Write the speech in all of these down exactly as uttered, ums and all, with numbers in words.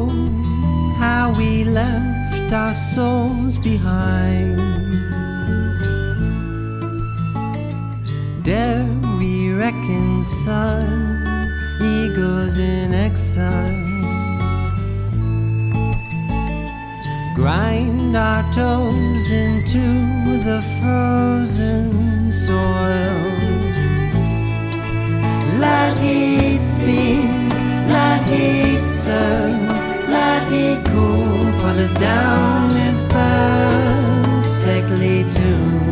how we left our souls behind. Dare we reconcile egos in exile? Grind our toes into the frozen soil. Let heat speak, let heat stir, let heat cool, for this down is perfectly tuned.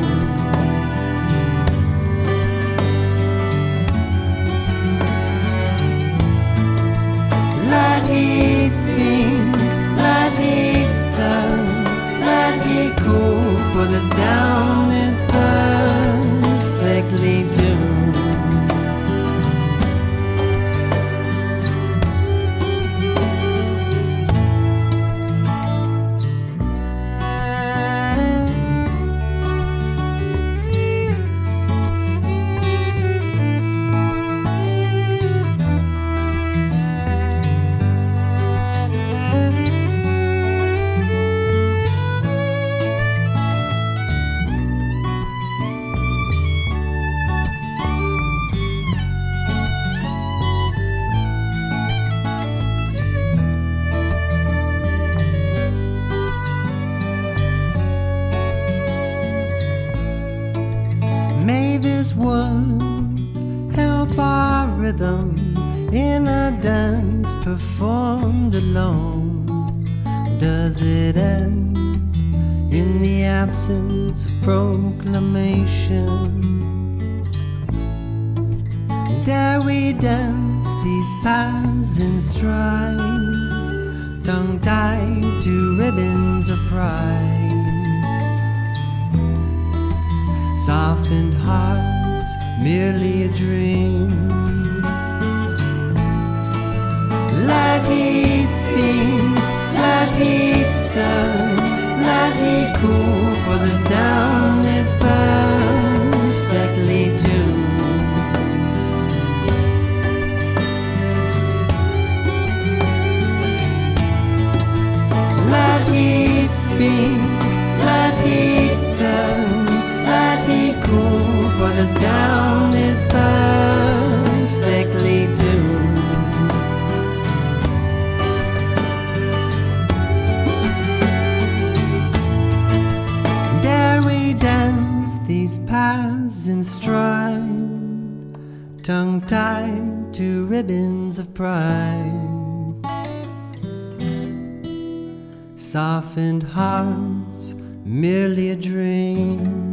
Let heat speak, let heat stir, let heat cool, for this down is perfectly tuned. May this world help our rhythm in a dance performed alone. Does it end in the absence of proclamation? Dare we dance these paths in stride, tongue-tied to ribbons of pride? Softened hearts, merely a dream. Let heat speak, let heat stir, let heat cool, for this down is perfectly tuned. Let heat speak, let heat stir, let heat cool, for this down is perfectly tuned. Dare we dance these paths in stride, tongue-tied to ribbons of pride? Softened hearts, merely a dream.